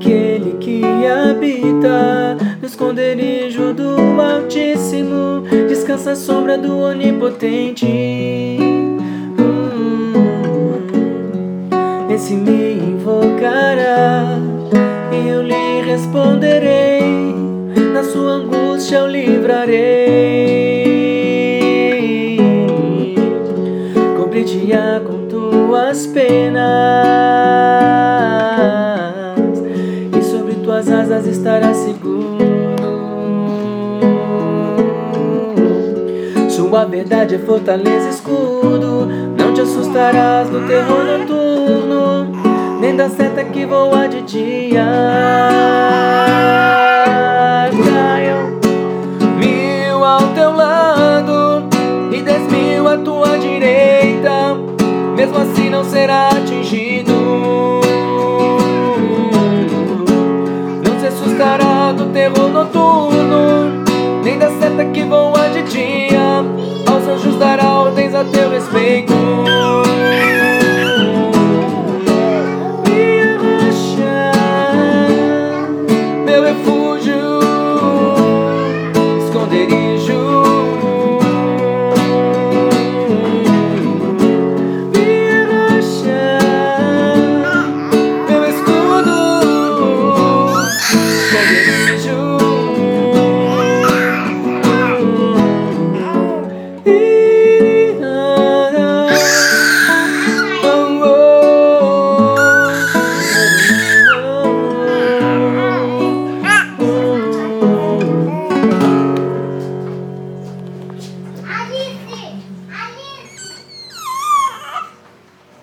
aquele que habita no esconderijo do Altíssimo, descansa à sombra do Onipotente. Esse me invocará e eu lhe responderei, na sua angústia eu livrarei. Cobrir-te-á com tuas penas e sobre tuas asas estarás seguro. Sua verdade é fortaleza e escudo, não te assustarás do terror noturno, nem da seta que voa de dia. Caiam 1000 ao teu lado e 10.000 à tua direita, mesmo assim não será atingido. Não se assustará do terror noturno, nem da seta que voa de dia. Aos anjos dará ordens a teu respeito.